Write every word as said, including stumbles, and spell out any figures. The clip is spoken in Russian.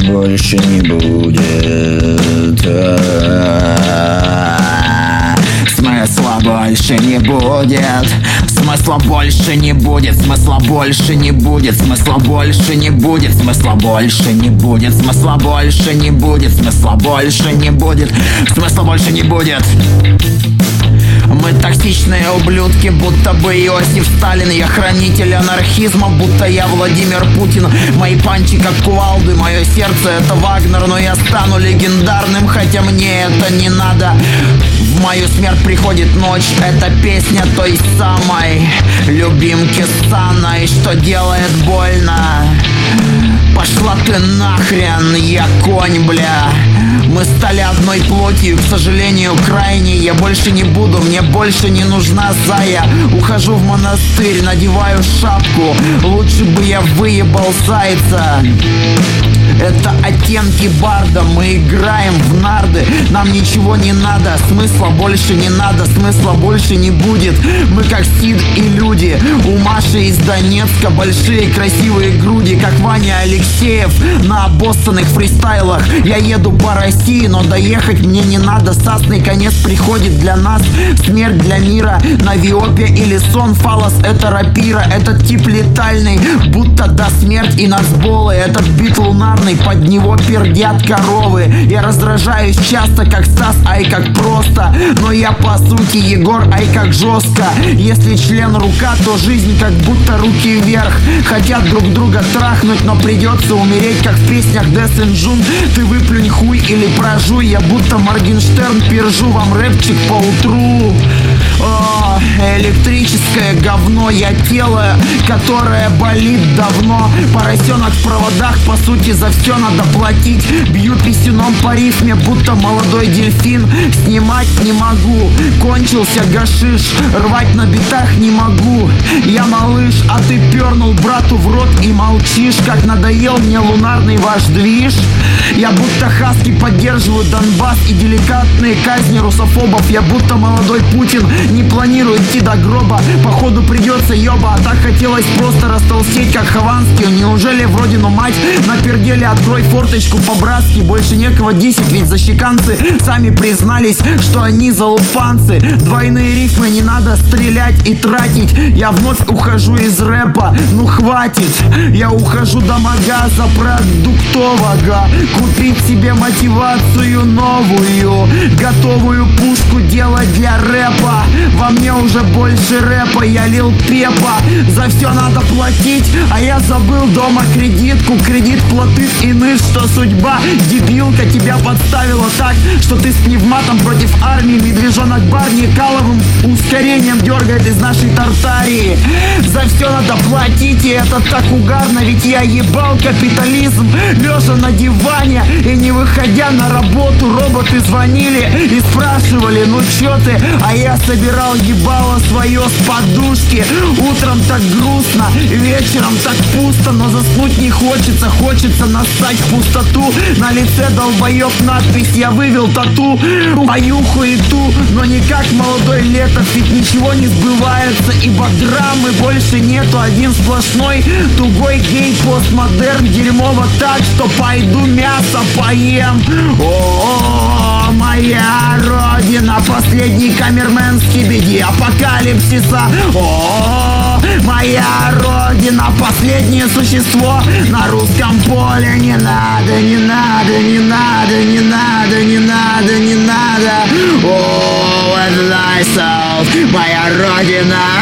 больше не будет. Смысла больше не будет. Смысла больше не будет. Смысла больше не будет. Смысла больше не будет. Смысла больше не будет. Смысла больше не будет. Смысла больше не будет. Смысла больше не будет. Мы токсичные ублюдки, будто бы Иосиф Сталин. Я хранитель анархизма, будто я Владимир Путин. Мои панчи как кувалды, мое сердце это Вагнер. Но я стану легендарным, хотя мне это не надо. В мою смерть приходит ночь, это песня той самой любимки Саной, что делает больно. Пошла ты нахрен, я конь, бля. Мы стали одной плотью, к сожалению, крайней. Я больше не буду, мне больше не нужна зая. Ухожу в монастырь, надеваю шапку. Лучше бы я выебал зайца. Это оттенки барда, мы играем в нарды. Нам ничего не надо, смысла больше не надо. Смысла больше не будет. Мы как Сид и люди. У Маши из Донецка большие красивые груди, как Ваня Алексеев на обоссанных фристайлах. Я еду по России, но доехать мне не надо. Сасный конец приходит для нас. Смерть для мира. Навиопия или сон. Фалос это рапира. Этот тип летальный, будто до смерть и нацболы. Этот бит лунарный, под него пердят коровы. Я раздражаюсь часто, как Стас, ай как просто. Но я по сути Егор, ай как жестко. Если член рука, то жизнь как будто руки вверх. Хотят друг друга трахнуть, но придется умереть, как в песнях Дэс энд Джун. Ты выплюнь хуй или прожуй. Я будто Моргенштерн, пержу вам рэпчик по утру. О, электрическое говно. Я тело, которое болит давно. Поросенок в проводах, по сути за все надо платить. Бью писюном по рифме, будто молодой дельфин. Снимать не могу, кончился гашиш. Рвать на битах не могу. Я малыш, а ты пернул брату в рот и молчишь. Как надоел мне лунарный ваш движ. Я будто хаски поддерживаю Донбасс и деликатные казни русофобов. Я будто молодой Путин, не планирую идти до гроба. Походу придется ёба, а так хотелось просто растолстеть, как Хованский. Неужели в родину мать напердели? Открой форточку по-братски, больше некого десять, ведь защеканцы сами признались, что они залупанцы. Двойные рифмы не надо стрелять и тратить. Я вновь ухожу из рэпа, ну хватит. Я ухожу до магаза продуктового, купить себе мотивацию новую, готовую пушку делать для рэпа. Во мне уже больше рэпа, я лил пепа. За все надо платить, а я забыл дома кредитку. Кредит платит иных, что судьба дебилка тебя подставила так, что ты с пневматом против армии. Медвежонок Барни каловым ускорением дергает из нашей Тартарии. За все надо платить, и это так угарно, ведь я ебал капитализм, лежа на диване и не выходя на работу. Роботы звонили и спрашивали, ну чё ты? А я собирал ебало свое с подушки. Утром так грустно, вечером так пусто, но заснуть не хочется, хочется нассать в пустоту. На лице долбоёб надпись, я вывел тату. Пою хуету, но не как молодой Летов, ведь ничего не сбывается, ибо драмы больше нету. Один сплошной тугой гей-постмодерн. Дерьмово так, что пойду мясо поем. О, моя родина, последний камермен скибиди апокалипсиса. О, моя родина, последнее существо на русском поле. Не надо, не надо, не надо, не надо, не надо, не надо. О, with thyself, моя родина.